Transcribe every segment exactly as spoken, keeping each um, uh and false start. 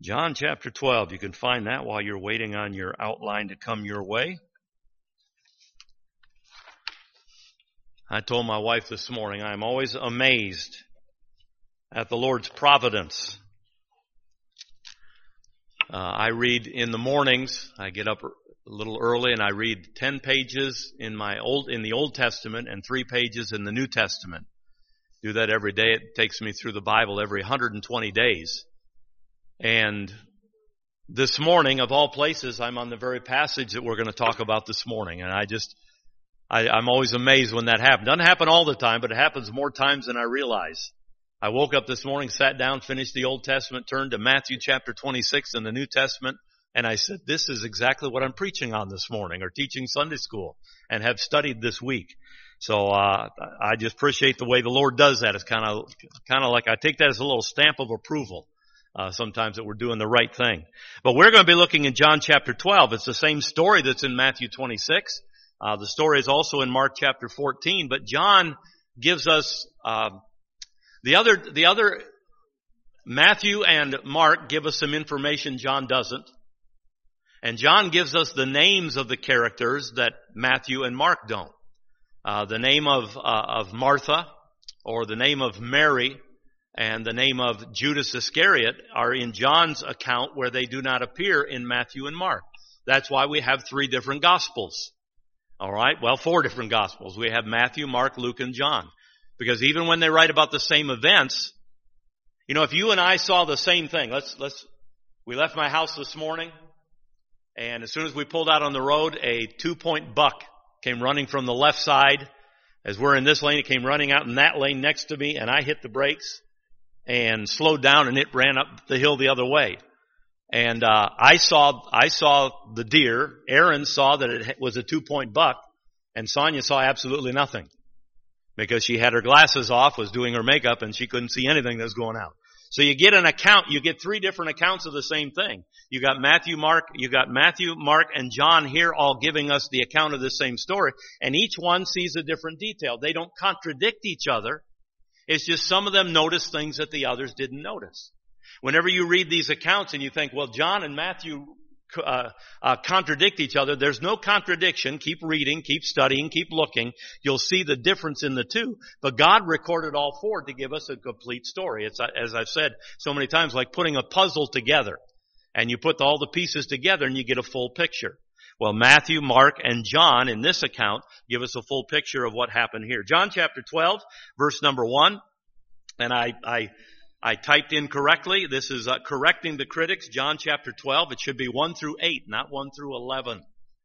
John chapter twelve. You can find that while you're waiting on your outline to come your way. I told my wife this morning, I'm always amazed at the Lord's providence. Uh, I read in the mornings. I get up a little early and I read ten pages in my old in the Old Testament and three pages in the New Testament. Do that every day. It takes me through the Bible every one hundred twenty days. And this morning, of all places, I'm on the very passage that we're going to talk about this morning. And I just, I, I'm always amazed when that happens. Doesn't happen all the time, but it happens more times than I realize. I woke up this morning, sat down, finished the Old Testament, turned to Matthew chapter twenty-six in the New Testament, and I said, this is exactly what I'm preaching on this morning, or teaching Sunday school, and have studied this week. So uh I just appreciate the way the Lord does that. It's kind of kind of like I take that as a little stamp of approval. Uh, sometimes that we're doing the right thing. But we're going to be looking in John chapter twelve. It's the same story that's in Matthew twenty-six. Uh, the story is also in Mark chapter fourteen. But John gives us, uh, the other, the other, Matthew and Mark give us some information John doesn't. And John gives us the names of the characters that Matthew and Mark don't. Uh, the name of, uh, of Martha, or the name of Mary, and the name of Judas Iscariot are in John's account, where they do not appear in Matthew and Mark. That's why we have three different Gospels. All right? Well, four different Gospels. We have Matthew, Mark, Luke, and John. Because even when they write about the same events, you know, if you and I saw the same thing, let's, let's, we left my house this morning, and as soon as we pulled out on the road, a two-point buck came running from the left side. As we're in this lane, it came running out in that lane next to me, and I hit the brakes and slowed down, and it ran up the hill the other way. And uh I saw I saw the deer. Aaron saw that it was a two-point buck, and Sonia saw absolutely nothing because she had her glasses off, was doing her makeup, and she couldn't see anything that was going out. So you get an account, you get three different accounts of the same thing. You got Matthew, Mark, you got Matthew, Mark, and John here all giving us the account of the same story, and each one sees a different detail. They don't contradict each other. It's just some of them notice things that the others didn't notice. Whenever you read these accounts and you think, well, John and Matthew uh, uh, contradict each other, there's no contradiction. Keep reading, keep studying, keep looking. You'll see the difference in the two. But God recorded all four to give us a complete story. It's, as I've said so many times, like putting a puzzle together. And you put all the pieces together and you get a full picture. Well, Matthew, Mark, and John in this account give us a full picture of what happened here. John chapter twelve, verse number one. And I, I, I typed in correctly. This is uh, correcting the critics. John chapter twelve. It should be one through eight, not one through eleven.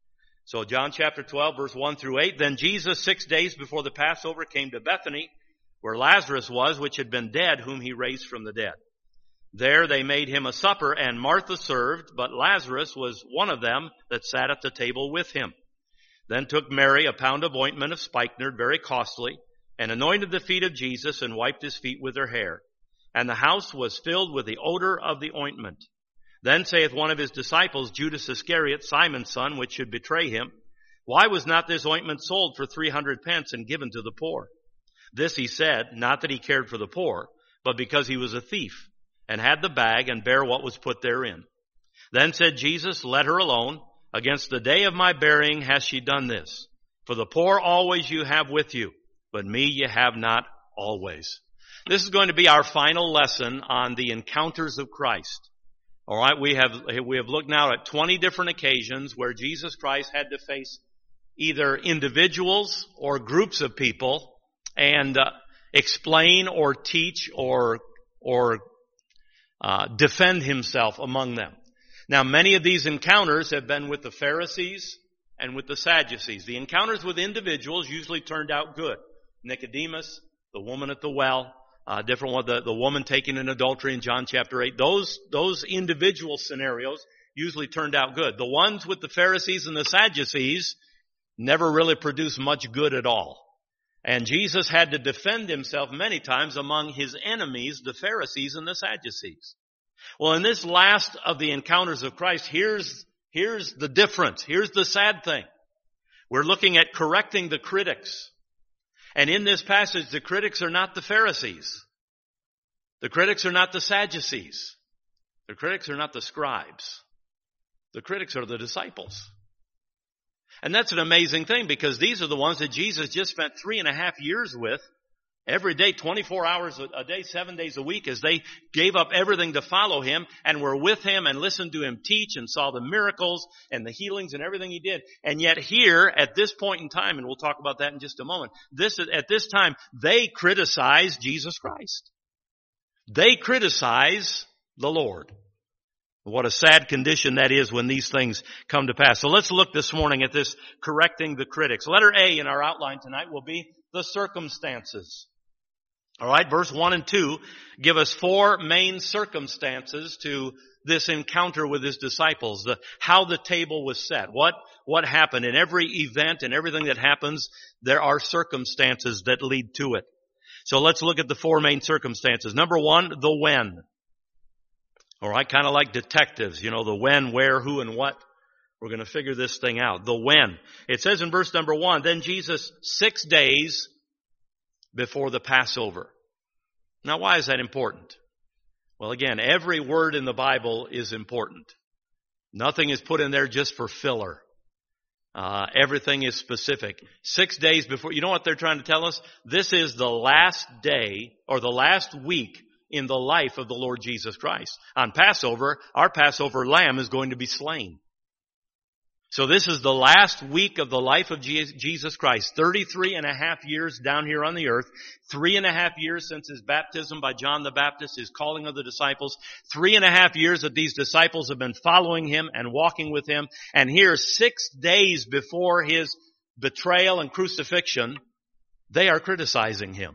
So John chapter twelve, verse one through eight. Then Jesus, six days before the Passover, came to Bethany, where Lazarus was, which had been dead, whom he raised from the dead. There they made him a supper, and Martha served, but Lazarus was one of them that sat at the table with him. Then took Mary a pound of ointment of spikenard, very costly, and anointed the feet of Jesus, and wiped his feet with her hair. And the house was filled with the odor of the ointment. Then saith one of his disciples, Judas Iscariot, Simon's son, which should betray him, why was not this ointment sold for three hundred pence and given to the poor? This he said, not that he cared for the poor, but because he was a thief, and had the bag, and bare what was put therein. Then said Jesus, let her alone. Against the day of my burying hath she done this. For the poor always you have with you, but me you have not always. This is going to be our final lesson on the encounters of Christ. All right, we have we have looked now at twenty different occasions where Jesus Christ had to face either individuals or groups of people and uh, explain or teach or or Uh, defend himself among them. Now, many of these encounters have been with the Pharisees and with the Sadducees. The encounters with individuals usually turned out good. Nicodemus, the woman at the well, uh, different one, the, the woman taken in adultery in John chapter eight. Those, those individual scenarios usually turned out good. The ones with the Pharisees and the Sadducees never really produced much good at all. And Jesus had to defend himself many times among his enemies, the Pharisees and the Sadducees. Well, in this last of the encounters of Christ, here's, here's the difference. Here's the sad thing. We're looking at correcting the critics. And in this passage, the critics are not the Pharisees. The critics are not the Sadducees. The critics are not the scribes. The critics are the disciples. And that's an amazing thing, because these are the ones that Jesus just spent three and a half years with, every day, twenty-four hours a day, seven days a week, as they gave up everything to follow him and were with him and listened to him teach and saw the miracles and the healings and everything he did. And yet here, at this point in time, and we'll talk about that in just a moment, this at this time, they criticize Jesus Christ. They criticize the Lord. What a sad condition that is when these things come to pass. So let's look this morning at this correcting the critics. Letter A in our outline tonight will be the circumstances. All right, verse one and two give us four main circumstances to this encounter with his disciples. The, how the table was set. What, what happened. In every event and everything that happens, there are circumstances that lead to it. So let's look at the four main circumstances. Number one, the when. All right, kind of like detectives, you know, the when, where, who, and what. We're going to figure this thing out. The when. It says in verse number one, then Jesus, six days before the Passover. Now, why is that important? Well, again, every word in the Bible is important. Nothing is put in there just for filler. Uh, everything is specific. Six days before, you know what they're trying to tell us? This is the last day, or the last week in the life of the Lord Jesus Christ. On Passover, our Passover lamb is going to be slain. So this is the last week of the life of Jesus Christ. thirty-three and a half years down here on the earth. Three and a half years since his baptism by John the Baptist, his calling of the disciples. Three and a half years that these disciples have been following him and walking with him. And here, six days before his betrayal and crucifixion, they are criticizing him.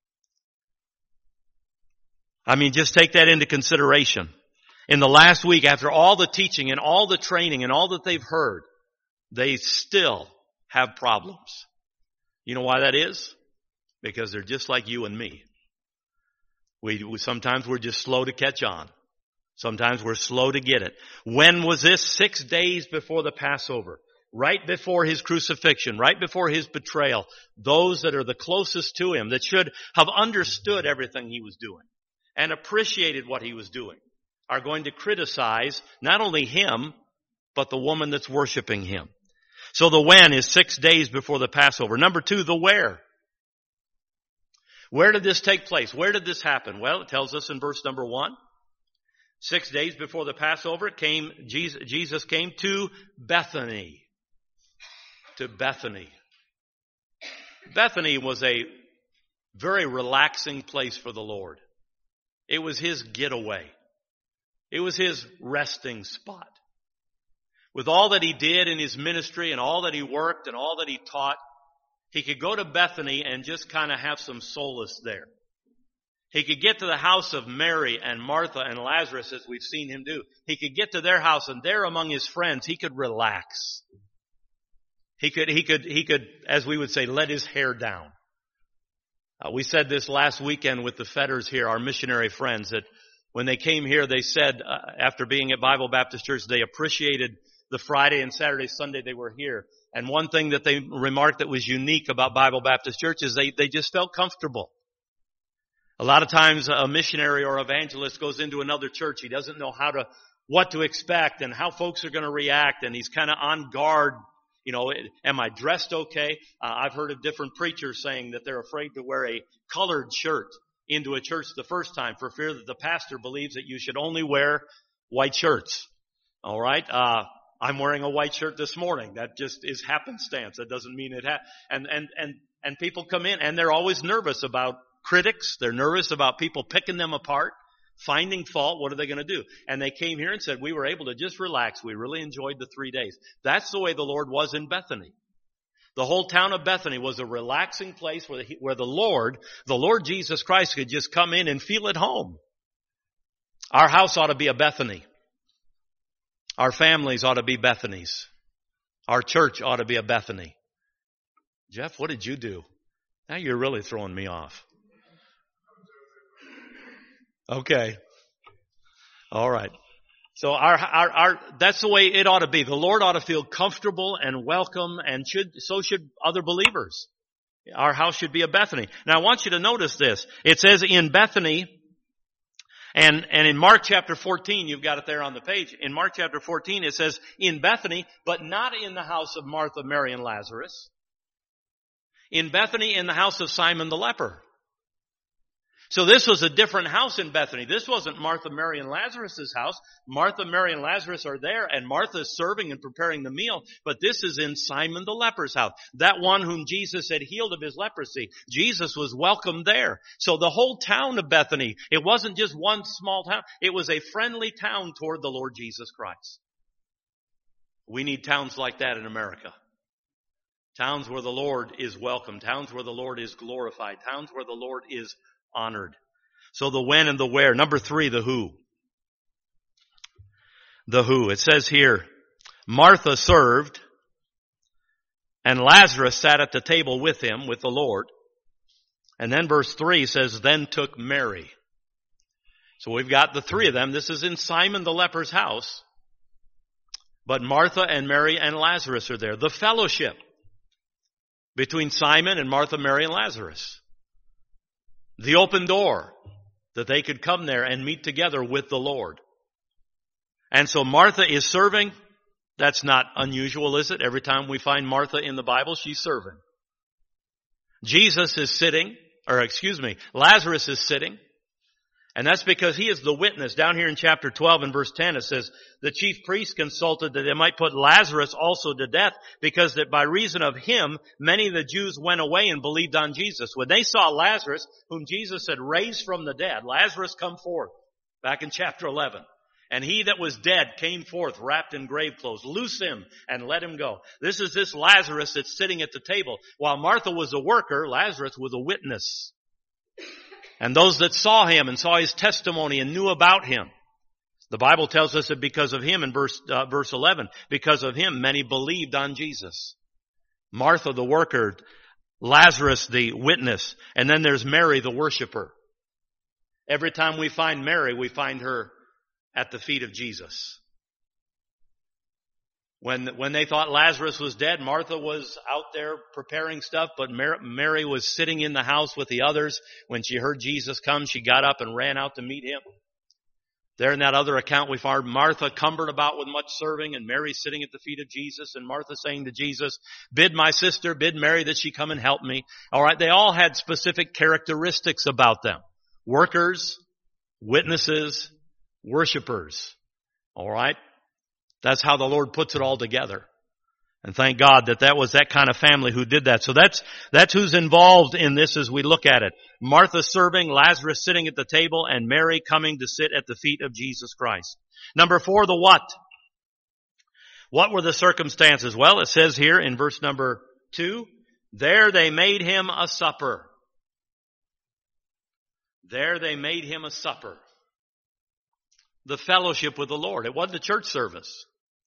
I mean, just take that into consideration. In the last week, after all the teaching and all the training and all that they've heard, they still have problems. You know why that is? Because they're just like you and me. We, we sometimes we're just slow to catch on. Sometimes we're slow to get it. When was this? Six days before the Passover. Right before his crucifixion, right before his betrayal. Those that are the closest to him, that should have understood everything he was doing and appreciated what he was doing, are going to criticize not only him, but the woman that's worshiping him. So the when is six days before the Passover. Number two, the where. Where did this take place? Where did this happen? Well, it tells us in verse number one. Six days before the Passover, came Jesus, Jesus came to Bethany. To Bethany. Bethany was a very relaxing place for the Lord. It was his getaway. It was his resting spot. With all that he did in his ministry and all that he worked and all that he taught, he could go to Bethany and just kind of have some solace there. He could get to the house of Mary and Martha and Lazarus, as we've seen him do. He could get to their house, and there among his friends, he could relax. He could, he could, he could, as we would say, let his hair down. Uh, we said this last weekend with the Fedders here, our missionary friends, that when they came here, they said, uh, after being at Bible Baptist Church, they appreciated the Friday and Saturday, Sunday they were here. And one thing that they remarked that was unique about Bible Baptist Church is they, they just felt comfortable. A lot of times a missionary or evangelist goes into another church. He doesn't know how to, what to expect and how folks are going to react. And he's kind of on guard. You know, am I dressed okay? Uh, I've heard of different preachers saying that they're afraid to wear a colored shirt into a church the first time for fear that the pastor believes that you should only wear white shirts. All right. Uh, I'm wearing a white shirt this morning. That just is happenstance. That doesn't mean it ha- and, and, and, and people come in and they're always nervous about critics. They're nervous about people picking them apart, finding fault. What are they going to do? And they came here and said, we were able to just relax. We really enjoyed the three days. That's the way the Lord was in Bethany. The whole town of Bethany was a relaxing place where the, where the Lord, the Lord Jesus Christ could just come in and feel at home. Our house ought to be a Bethany. Our families ought to be Bethanies. Our church ought to be a Bethany. Jeff, what did you do? Now you're really throwing me off. Okay. All right. So our, our, our, that's the way it ought to be. The Lord ought to feel comfortable and welcome, and should, so should other believers. Our house should be a Bethany. Now I want you to notice this. It says in Bethany, And, and in Mark chapter fourteen, you've got it there on the page. In Mark chapter fourteen, it says, in Bethany, but not in the house of Martha, Mary, and Lazarus. In Bethany, in the house of Simon the leper. So this was a different house in Bethany. This wasn't Martha, Mary, and Lazarus' house. Martha, Mary, and Lazarus are there, and Martha is serving and preparing the meal. But this is in Simon the leper's house. That one whom Jesus had healed of his leprosy. Jesus was welcomed there. So the whole town of Bethany, it wasn't just one small town. It was a friendly town toward the Lord Jesus Christ. We need towns like that in America. Towns where the Lord is welcome. Towns where the Lord is glorified. Towns where the Lord is honored. So the when and the where. Number three, the who. The who. It says here, Martha served, and Lazarus sat at the table with him, with the Lord. And then verse three says, then took Mary. So we've got the three of them. This is in Simon the leper's house. But Martha and Mary and Lazarus are there. The fellowship between Simon and Martha, Mary, and Lazarus. The open door that they could come there and meet together with the Lord. And so Martha is serving. That's not unusual, is it? Every time we find Martha in the Bible, she's serving. Jesus is sitting, or excuse me, Lazarus is sitting. And that's because he is the witness. Down here in chapter twelve and verse ten it says, the chief priests consulted that they might put Lazarus also to death, because that by reason of him, many of the Jews went away and believed on Jesus. When they saw Lazarus, whom Jesus had raised from the dead, Lazarus come forth, back in chapter eleven. And he that was dead came forth wrapped in grave clothes. Loose him and let him go. This is this Lazarus that's sitting at the table. While Martha was a worker, Lazarus was a witness. And those that saw him and saw his testimony and knew about him. The Bible tells us that because of him in verse, uh, verse eleven, because of him many believed on Jesus. Martha the worker, Lazarus the witness, and then there's Mary the worshiper. Every time we find Mary, we find her at the feet of Jesus. When, when they thought Lazarus was dead, Martha was out there preparing stuff, but Mary was sitting in the house with the others. When she heard Jesus come, she got up and ran out to meet him. There in that other account, we find Martha cumbered about with much serving, and Mary sitting at the feet of Jesus, and Martha saying to Jesus, bid my sister, bid Mary that she come and help me. All right, they all had specific characteristics about them. Workers, witnesses, worshipers. All right? That's how the Lord puts it all together. And thank God that that was that kind of family who did that. So that's, that's who's involved in this as we look at it. Martha serving, Lazarus sitting at the table, and Mary coming to sit at the feet of Jesus Christ. Number four, the what? What were the circumstances? Well, it says here in verse number two, there they made him a supper. There they made him a supper. The fellowship with the Lord. It wasn't a church service.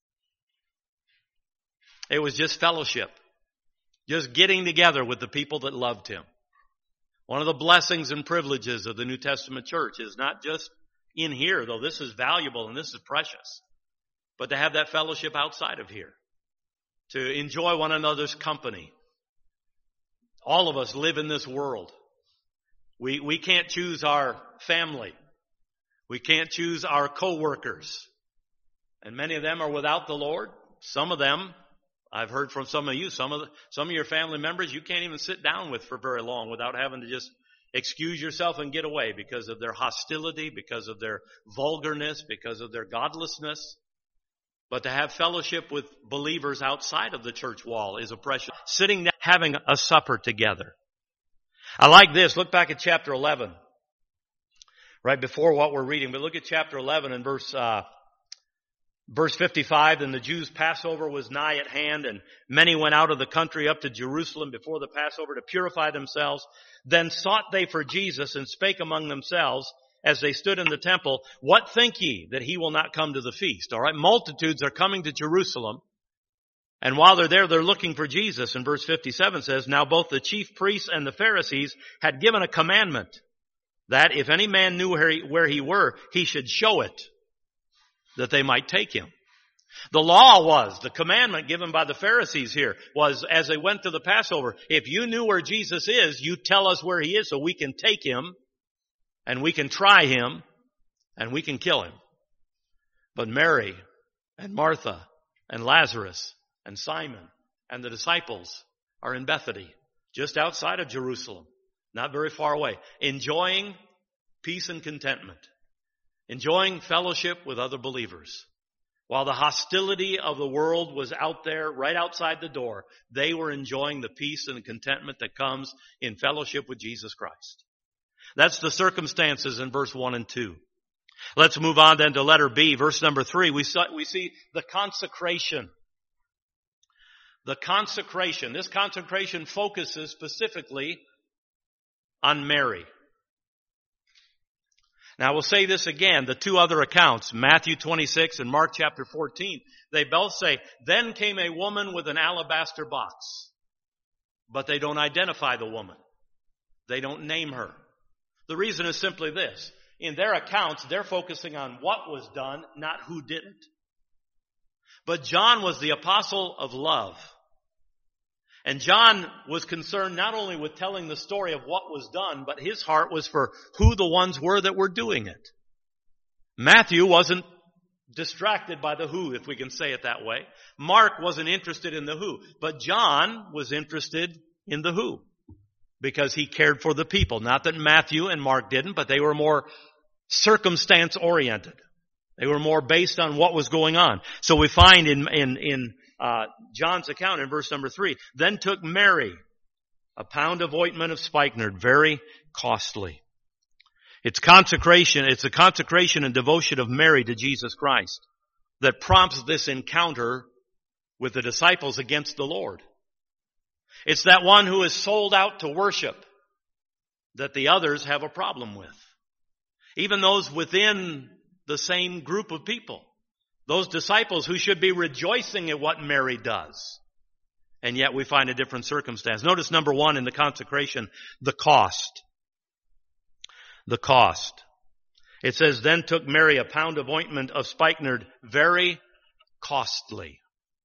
It was just fellowship. Just getting together with the people that loved him. One of the blessings and privileges of the New Testament church is not just in here, though this is valuable and this is precious, but to have that fellowship outside of here. To enjoy one another's company. All of us live in this world. We, we can't choose our family. We can't choose our co-workers. And many of them are without the Lord. Some of them, I've heard from some of you, some of the, some of your family members you can't even sit down with for very long without having to just excuse yourself and get away because of their hostility, because of their vulgarness, because of their godlessness. But to have fellowship with believers outside of the church wall is a precious. Sitting down, having a supper together. I like this. Look back at chapter eleven. Right before what we're reading. But look at chapter eleven and verse, uh, verse fifty-five. And the Jews' Passover was nigh at hand, and many went out of the country up to Jerusalem before the Passover to purify themselves. Then sought they for Jesus and spake among themselves as they stood in the temple, what think ye that he will not come to the feast? All right. Multitudes are coming to Jerusalem. And while they're there, they're looking for Jesus. And verse fifty-seven says, now both the chief priests and the Pharisees had given a commandment that if any man knew where he, where he were, he should show it, that they might take him. The law was, the commandment given by the Pharisees here was, as they went to the Passover, if you knew where Jesus is, you tell us where he is so we can take him and we can try him and we can kill him. But Mary and Martha and Lazarus and Simon and the disciples are in Bethany, just outside of Jerusalem, not very far away, enjoying peace and contentment, enjoying fellowship with other believers. While the hostility of the world was out there, right outside the door, they were enjoying the peace and contentment that comes in fellowship with Jesus Christ. That's the circumstances in verse one and two. Let's move on then to letter B, verse number three. We saw, we see the consecration. The consecration. This consecration focuses specifically on Mary. Now we'll say this again, the two other accounts, Matthew twenty-six and Mark chapter fourteen, they both say, then came a woman with an alabaster box. But they don't identify the woman. They don't name her. The reason is simply this. In their accounts, they're focusing on what was done, not who didn't. But John was the apostle of love. And John was concerned not only with telling the story of what was done, but his heart was for who the ones were that were doing it. Matthew wasn't distracted by the who, if we can say it that way. Mark wasn't interested in the who, but John was interested in the who, because he cared for the people. Not that Matthew and Mark didn't, but they were more circumstance-oriented. They were more based on what was going on. So we find in, in, in uh, John's account in verse number three, then took Mary a pound of ointment of spikenard, very costly. It's consecration, it's a consecration and devotion of Mary to Jesus Christ that prompts this encounter with the disciples against the Lord. It's that one who is sold out to worship that the others have a problem with. Even those within the same group of people. Those disciples who should be rejoicing at what Mary does. And yet we find a different circumstance. Notice number one in the consecration, the cost. The cost. It says, then took Mary a pound of ointment of spikenard, very costly.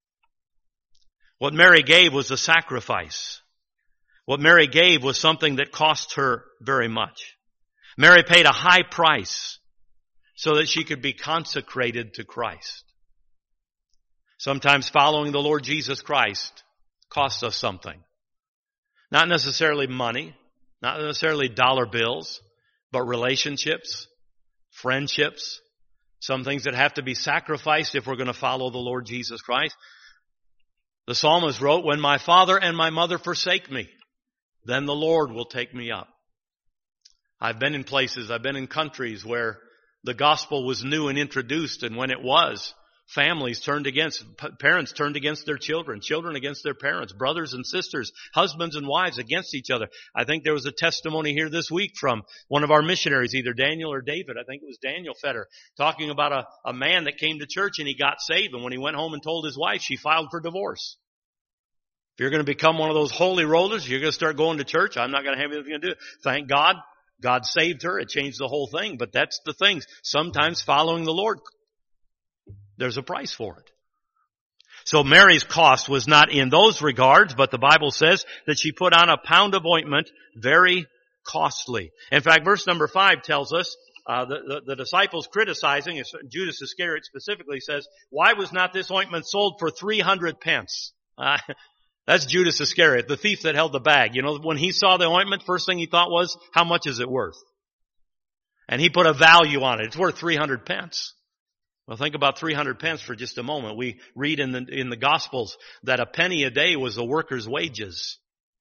What Mary gave was a sacrifice. What Mary gave was something that cost her very much. Mary paid a high price so that she could be consecrated to Christ. Sometimes following the Lord Jesus Christ costs us something. Not necessarily money, not necessarily dollar bills, but relationships, friendships, some things that have to be sacrificed if we're going to follow the Lord Jesus Christ. The psalmist wrote, when my father and my mother forsake me, then the Lord will take me up. I've been in places, I've been in countries where the gospel was new and introduced, and when it was, families turned against, parents turned against their children, children against their parents, brothers and sisters, husbands and wives against each other. I think there was a testimony here this week from one of our missionaries, either Daniel or David. I think it was Daniel Fetter, talking about a, a man that came to church and he got saved, and when he went home and told his wife, she filed for divorce. If you're going to become one of those holy rollers, you're going to start going to church, I'm not going to have anything to do. Thank God. God saved her. It changed the whole thing. But that's the thing. Sometimes following the Lord, there's a price for it. So Mary's cost was not in those regards, but the Bible says that she put on a pound of ointment, very costly. In fact, verse number five tells us, uh, the, the, the disciples criticizing, Judas Iscariot specifically says, why was not this ointment sold for three hundred pence? Uh, That's Judas Iscariot, the thief that held the bag. You know, when he saw the ointment, first thing he thought was, how much is it worth? And he put a value on it. It's worth three hundred pence. Well, think about three hundred pence for just a moment. We read in the, in the Gospels that a penny a day was the worker's wages.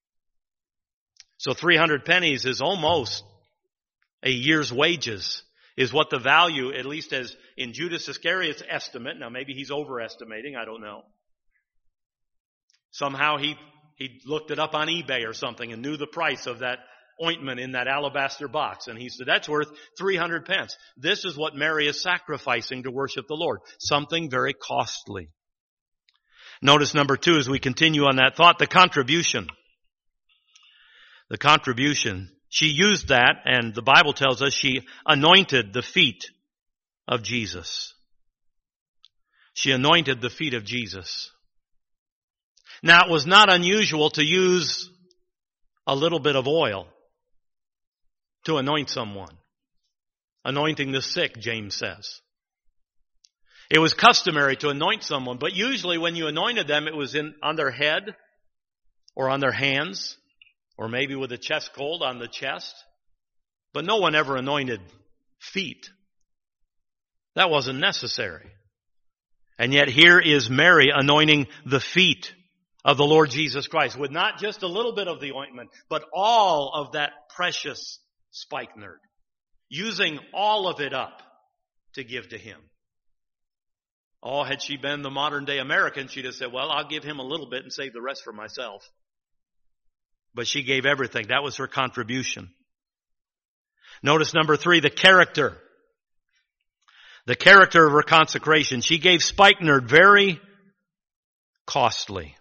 So three hundred pennies is almost a year's wages, is what the value, at least as in Judas Iscariot's estimate. Now maybe he's overestimating, I don't know. Somehow he, he looked it up on eBay or something and knew the price of that ointment in that alabaster box. And he said, that's worth three hundred pence. This is what Mary is sacrificing to worship the Lord. Something very costly. Notice number two, as we continue on that thought, the contribution. The contribution. She used that, and the Bible tells us she anointed the feet of Jesus. She anointed the feet of Jesus. Now, it was not unusual to use a little bit of oil to anoint someone. anointing the sick, James says. It was customary to anoint someone, but usually when you anointed them, it was in on their head or on their hands, or maybe with a chest cold on the chest. But no one ever anointed feet. That wasn't necessary. And yet here is Mary anointing the feet of the Lord Jesus Christ with not just a little bit of the ointment, but all of that precious spikenard, using all of it up to give to him. Oh, had she been the modern day American, she'd have said, well, I'll give him a little bit and save the rest for myself. But she gave everything. That was her contribution. Notice number three, the character. The character of her consecration. She gave spikenard very costly.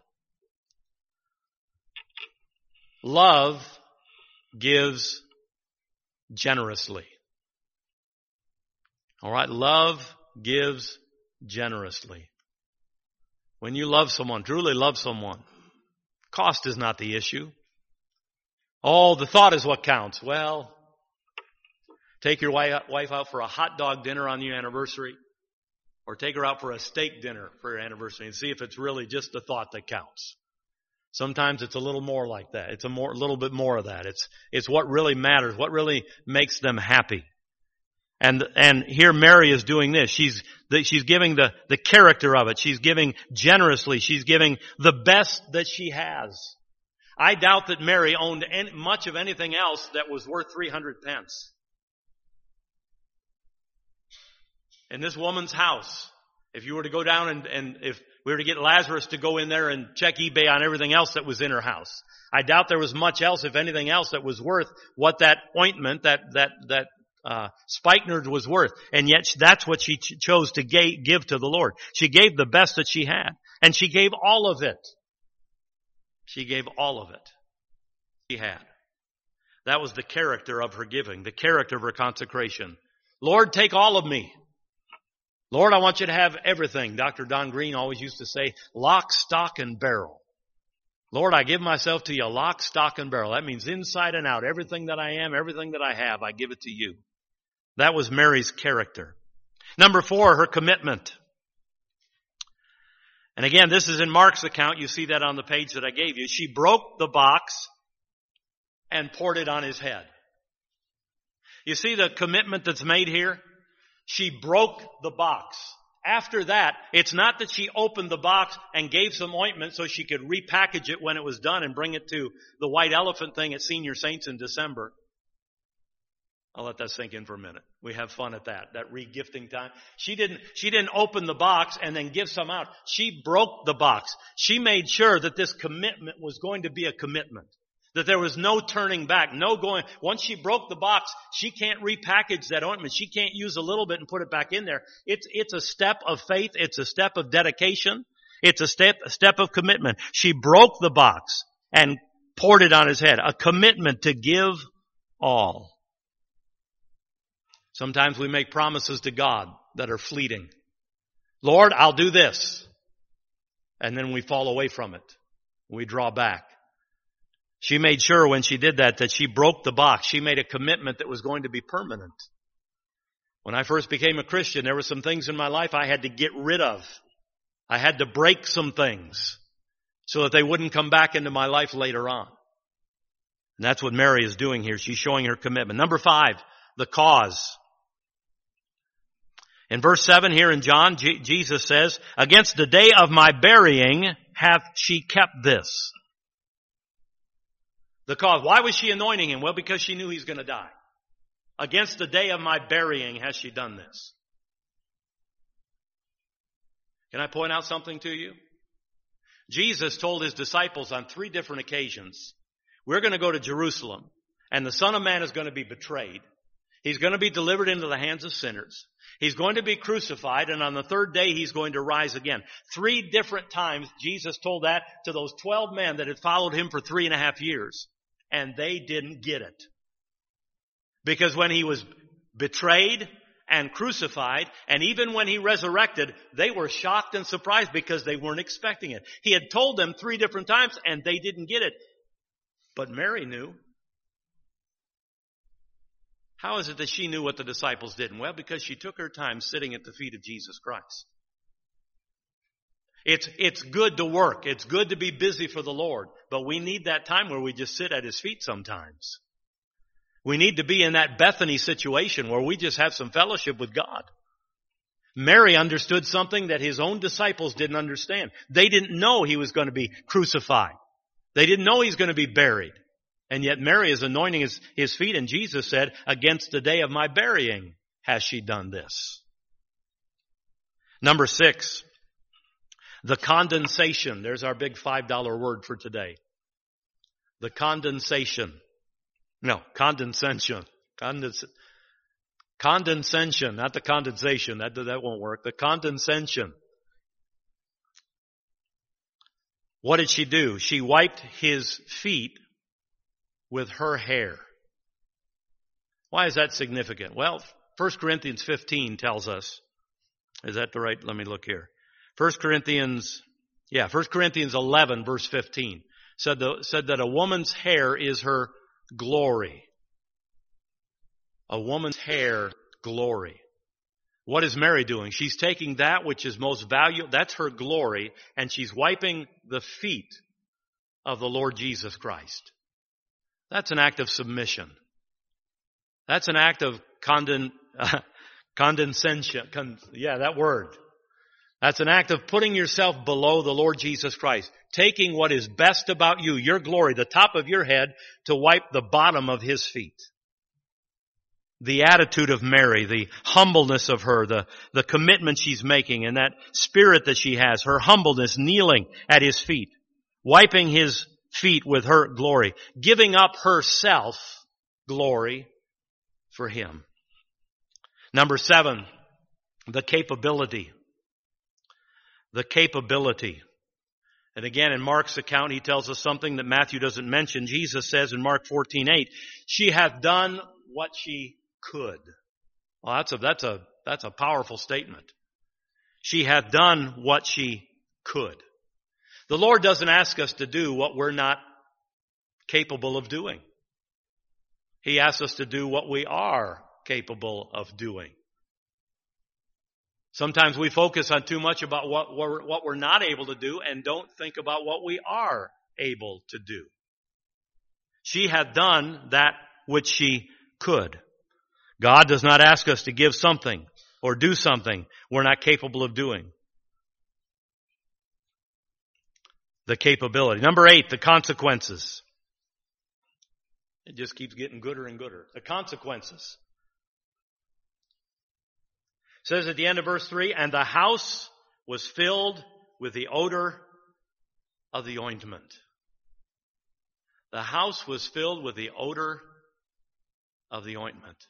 Love gives generously. All right, love gives generously. When you love someone, truly love someone, cost is not the issue. Oh, the thought is what counts. Well, take your wife out for a hot dog dinner on your anniversary, or take her out for a steak dinner for your anniversary and see if it's really just the thought that counts. Sometimes it's a little more like that. It's a more, little bit more of that. It's, it's what really matters, what really makes them happy. And, and here Mary is doing this. She's, she's giving the, the character of it. She's giving generously. She's giving the best that she has. I doubt that Mary owned any, much of anything else that was worth three hundred pence. In this woman's house, if you were to go down and, and if we were to get Lazarus to go in there and check eBay on everything else that was in her house, I doubt there was much else, if anything else, that was worth what that ointment, that, that, that, uh, spikenard was worth. And yet that's what she ch- chose to ga- give to the Lord. She gave the best that she had. And she gave all of it. She gave all of it she had. That was the character of her giving, the character of her consecration. Lord, take all of me. Lord, I want you to have everything. Doctor Don Green always used to say, lock, stock, and barrel. Lord, I give myself to you, lock, stock, and barrel. That means inside and out. Everything that I am, everything that I have, I give it to you. That was Mary's character. Number four, her commitment. And again, this is in Mark's account. You see that on the page that I gave you. She broke the box and poured it on his head. You see the commitment that's made here? She broke the box. After that, it's not that she opened the box and gave some ointment so she could repackage it when it was done and bring it to the White Elephant thing at Senior Saints in December. I'll let that sink in for a minute. We have fun at that, that re-gifting time. She didn't, she didn't open the box and then give some out. She broke the box. She made sure that this commitment was going to be a commitment. That there was no turning back, no going. Once she broke the box, she can't repackage that ointment. She can't use a little bit and put it back in there. It's, it's a step of faith. It's a step of dedication. It's a step, a step of commitment. She broke the box and poured it on his head. A commitment to give all. Sometimes we make promises to God that are fleeting. Lord, I'll do this. And then we fall away from it. We draw back. She made sure when she did that, that she broke the box. She made a commitment that was going to be permanent. When I first became a Christian, there were some things in my life I had to get rid of. I had to break some things so that they wouldn't come back into my life later on. And that's what Mary is doing here. She's showing her commitment. Number five, the cause. In verse seven here in John, G- Jesus says, against the day of my burying hath she kept this. The cause. Why was she anointing him? Well, because she knew he's going to die. Against the day of my burying has she done this. Can I point out something to you? Jesus told his disciples on three different occasions, we're going to go to Jerusalem, and the Son of Man is going to be betrayed. He's going to be delivered into the hands of sinners. He's going to be crucified, and on the third day he's going to rise again. Three different times Jesus told that to those twelve men that had followed him for three and a half years. And they didn't get it. Because when he was betrayed and crucified, and even when he resurrected, they were shocked and surprised because they weren't expecting it. He had told them three different times, and they didn't get it. But Mary knew. How is it that she knew what the disciples didn't? Well, because she took her time sitting at the feet of Jesus Christ. It's, it's good to work. It's good to be busy for the Lord. But we need that time where we just sit at His feet sometimes. We need to be in that Bethany situation where we just have some fellowship with God. Mary understood something that His own disciples didn't understand. They didn't know He was going to be crucified. They didn't know He's going to be buried. And yet Mary is anointing his, his feet, and Jesus said, against the day of my burying has she done this. Number six, the condensation. There's our big five dollar word for today. The condensation. No, condescension. Condens- condescension, not the condensation. That, that won't work. The condescension. What did she do? She wiped His feet with her hair. Why is that significant? Well, First Corinthians fifteen tells us, is that the right, let me look here. First Corinthians, yeah, First Corinthians eleven verse fifteen said, the, said that a woman's hair is her glory. A woman's hair, glory. What is Mary doing? She's taking that which is most valuable, that's her glory, and she's wiping the feet of the Lord Jesus Christ. That's an act of submission. That's an act of conden, uh, condescension. Con, yeah, that word. That's an act of putting yourself below the Lord Jesus Christ. Taking what is best about you, your glory, the top of your head, to wipe the bottom of His feet. The attitude of Mary, the humbleness of her, the, the commitment she's making, and that spirit that she has, her humbleness, kneeling at His feet, wiping His feet with her glory, giving up herself glory for Him. Number seven, the capability. The capability. And again, in Mark's account, he tells us something that Matthew doesn't mention. Jesus says in Mark fourteen eight, she hath done what she could. Well, that's a, that's a, that's a powerful statement. She hath done what she could. The Lord doesn't ask us to do what we're not capable of doing. He asks us to do what we are capable of doing. Sometimes we focus on too much about what we're, what we're not able to do and don't think about what we are able to do. She had done that which she could. God does not ask us to give something or do something we're not capable of doing. The capability. Number eight, the consequences. It just keeps getting gooder and gooder. The consequences. It says at the end of verse three, and the house was filled with the odor of the ointment. The house was filled with the odor of the ointment.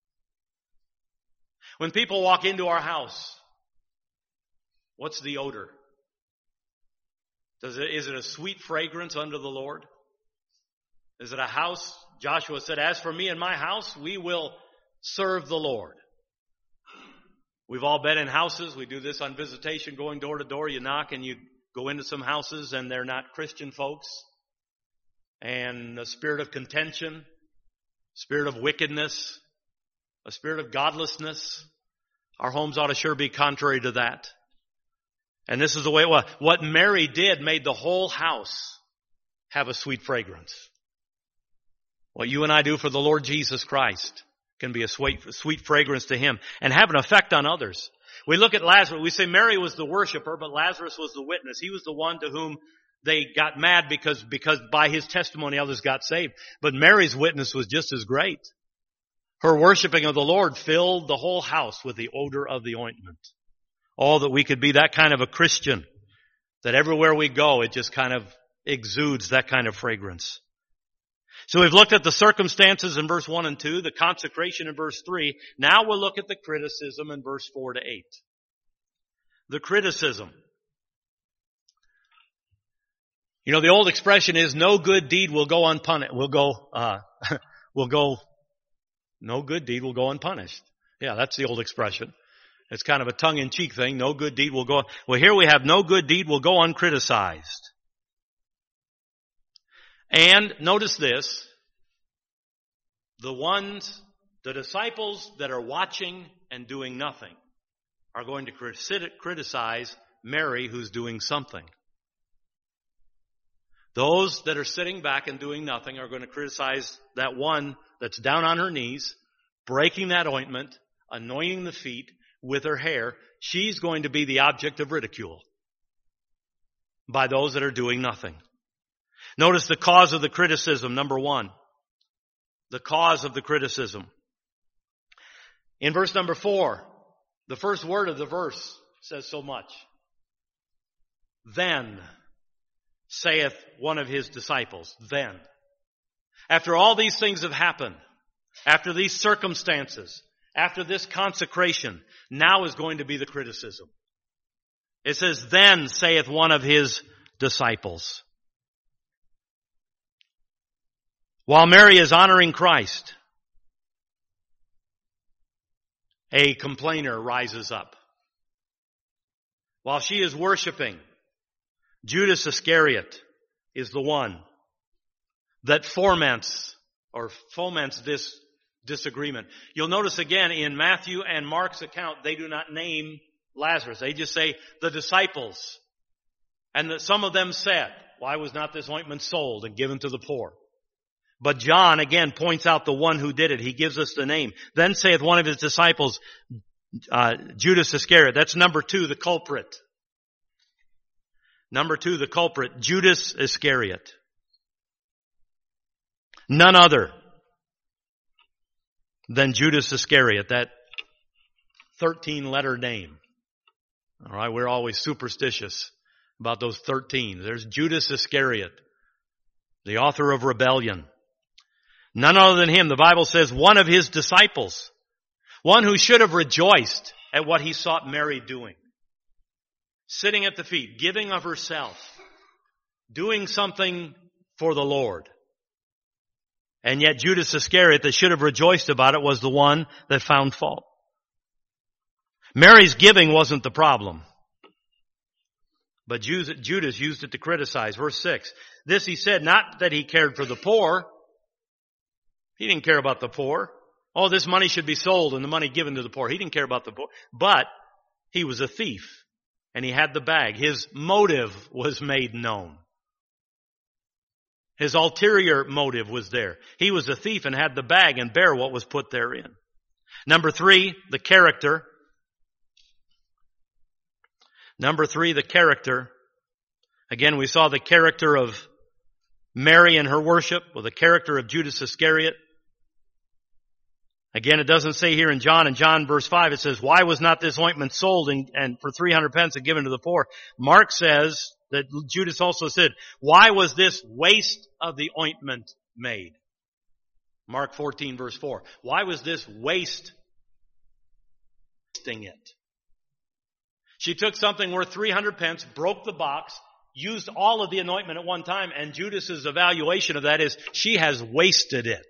When people walk into our house, what's the odor? Does it, is it a sweet fragrance unto the Lord? Is it a house? Joshua said, as for me and my house, we will serve the Lord. We've all been in houses. We do this on visitation, going door to door. You knock and you go into some houses and they're not Christian folks. And a spirit of contention, spirit of wickedness, a spirit of godlessness. Our homes ought to sure be contrary to that. And this is the way it was. What Mary did made the whole house have a sweet fragrance. What you and I do for the Lord Jesus Christ can be a sweet, sweet fragrance to Him and have an effect on others. We look at Lazarus. We say Mary was the worshiper, but Lazarus was the witness. He was the one to whom they got mad because, because by his testimony others got saved. But Mary's witness was just as great. Her worshiping of the Lord filled the whole house with the odor of the ointment. All that we could be that kind of a Christian, that everywhere we go, it just kind of exudes that kind of fragrance. So we've looked at the circumstances in verse one and two, the consecration in verse three. Now we'll look at the criticism in verse four to eight. The criticism. You know, the old expression is no good deed will go unpunished. Will go, uh, will go, no good deed will go unpunished. Yeah, that's the old expression. It's kind of a tongue-in-cheek thing. No good deed will go. Well, here we have no good deed will go uncriticized. And notice this. The ones The disciples that are watching and doing nothing are going to criticize Mary who's doing something. Those that are sitting back and doing nothing are going to criticize that one that's down on her knees, breaking that ointment, anointing the feet with her hair. She's going to be the object of ridicule by those that are doing nothing. Notice the cause of the criticism, number one. The cause of the criticism. In verse number four, the first word of the verse says so much. Then saith one of his disciples. Then. After all these things have happened, after these circumstances, after this consecration, now is going to be the criticism. It says, then saith one of his disciples. While Mary is honoring Christ, a complainer rises up. While she is worshiping, Judas Iscariot is the one that foments or foments this disagreement. You'll notice again in Matthew and Mark's account, they do not name Lazarus. They just say the disciples. And that some of them said, why was not this ointment sold and given to the poor? But John again points out the one who did it. He gives us the name. Then saith one of his disciples, uh, Judas Iscariot. That's number two, the culprit. Number two, the culprit, Judas Iscariot. None other than Judas Iscariot, that thirteen-letter name. All right, we're always superstitious about those thirteen. There's Judas Iscariot, the author of rebellion. None other than him, the Bible says, one of his disciples. One who should have rejoiced at what he saw Mary doing. Sitting at the feet, giving of herself. Doing something for the Lord. And yet Judas Iscariot that should have rejoiced about it was the one that found fault. Mary's giving wasn't the problem. But Judas used it to criticize. Verse six. This he said, not that he cared for the poor. He didn't care about the poor. Oh, this money should be sold and the money given to the poor. He didn't care about the poor. But he was a thief and he had the bag. His motive was made known. His ulterior motive was there. He was a thief and had the bag and bare what was put therein. Number three, the character. Number three, the character. Again, we saw the character of Mary and her worship, or the character of Judas Iscariot. Again, it doesn't say here in John, in John verse five, it says, why was not this ointment sold and, and for three hundred pence and given to the poor? Mark says that Judas also said, why was this waste of the ointment made? Mark fourteen verse four. Why was this waste wasting it? She took something worth three hundred pence, broke the box, used all of the anointment at one time, and Judas's evaluation of that is she has wasted it.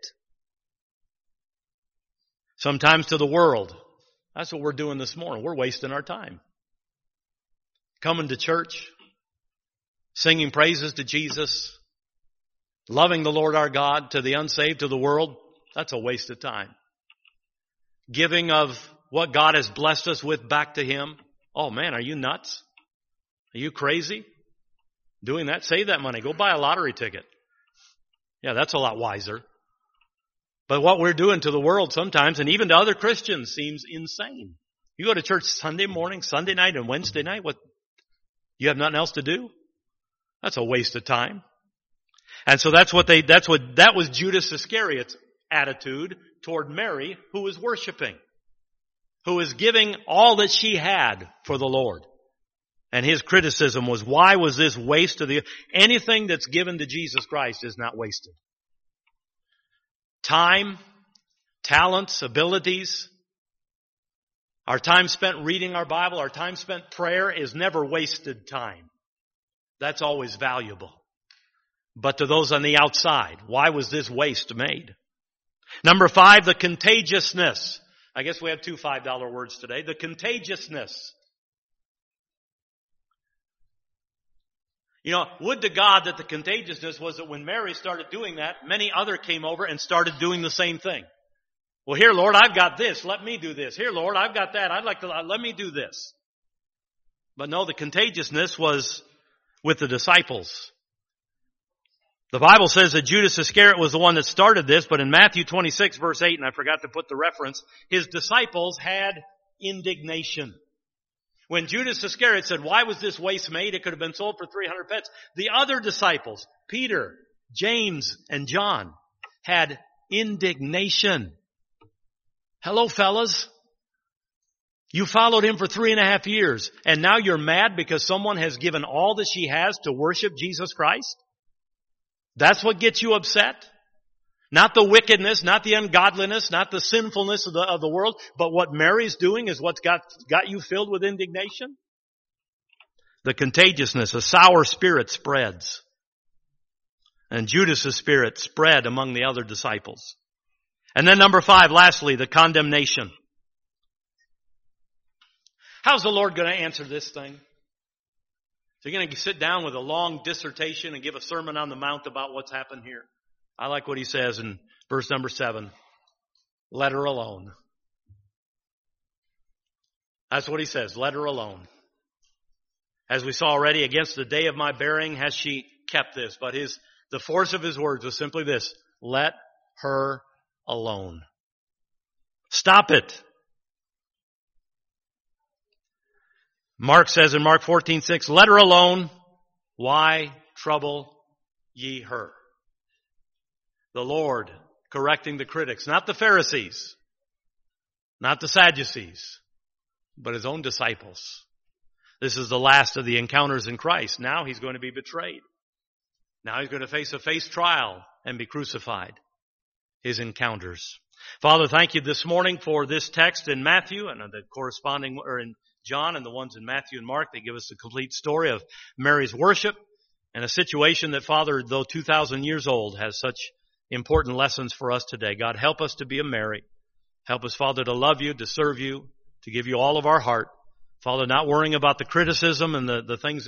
Sometimes to the world. That's what we're doing this morning. We're wasting our time. Coming to church, singing praises to Jesus, loving the Lord our God to the unsaved, to the world, that's a waste of time. Giving of what God has blessed us with back to Him. Oh man, are you nuts? Are you crazy? Doing that? Save that money. Go buy a lottery ticket. Yeah, that's a lot wiser. But what we're doing to the world sometimes, and even to other Christians, seems insane. You go to church Sunday morning, Sunday night, and Wednesday night, what? You have nothing else to do? That's a waste of time. And so that's what they, that's what, that was Judas Iscariot's attitude toward Mary, who was worshiping, who was giving all that she had for the Lord. And his criticism was, why was this waste of the, anything that's given to Jesus Christ is not wasted. Time, talents, abilities, our time spent reading our Bible, our time spent prayer is never wasted time. That's always valuable. But to those on the outside, why was this waste made? Number five, the contagiousness. I guess we have two five dollar words today. The contagiousness. You know, would to God that the contagiousness was that when Mary started doing that, many other came over and started doing the same thing. Well, here, Lord, I've got this. Let me do this. Here, Lord, I've got that. I'd like to, let me do this. But no, the contagiousness was with the disciples. The Bible says that Judas Iscariot was the one that started this, but in Matthew twenty-six verse eight, and I forgot to put the reference, his disciples had indignation. When Judas Iscariot said, why was this waste made? It could have been sold for three hundred pence. The other disciples, Peter, James, and John, had indignation. Hello, fellas. You followed him for three and a half years, and now you're mad because someone has given all that she has to worship Jesus Christ? That's what gets you upset? Not the wickedness, not the ungodliness, not the sinfulness of the, of the world, but what Mary's doing is what's got, got you filled with indignation? The contagiousness, a sour spirit spreads. And Judas' spirit spread among the other disciples. And then number five, lastly, the condemnation. How's the Lord going to answer this thing? Is he going to sit down with a long dissertation and give a sermon on the mount about what's happened here? I like what he says in verse number seven. Let her alone. That's what he says. Let her alone. As we saw already, against the day of my burying has she kept this. But his, the force of his words was simply this. Let her alone. Stop it. Mark says in Mark fourteen six, let her alone. Why trouble ye her? The Lord correcting the critics, not the Pharisees, not the Sadducees, but his own disciples. This is the last of the encounters in Christ. Now he's going to be betrayed. Now he's going to face a face trial and be crucified. His encounters. Father, thank you this morning for this text in Matthew and the corresponding, or in John and the ones in Matthew and Mark. They give us the complete story of Mary's worship and a situation that, Father, though two thousand years old, has such important lessons for us today. God, help us to be a Mary. Help us, Father, to love you, to serve you, to give you all of our heart. Father, not worrying about the criticism and the, the things